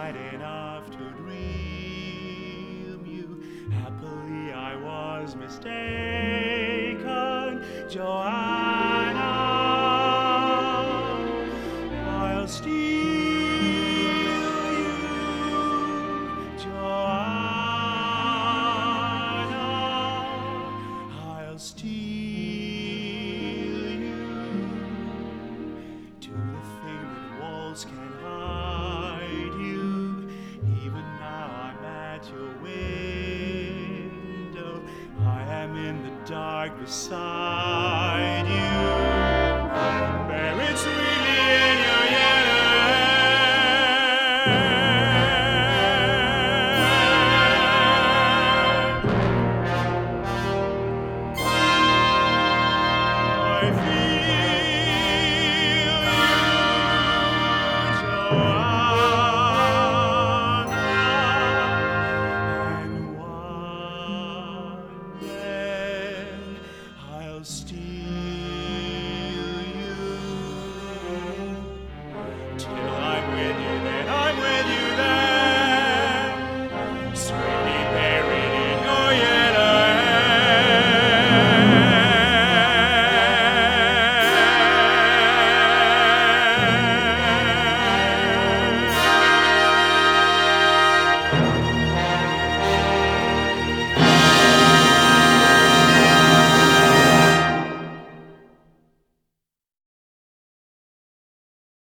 bright enough to dream you. Happily I was mistaken, Joanna. I'll steal you, Joanna. I'll steal you to the thing that walls can hide you. Even now I'm at your window. I am in the dark beside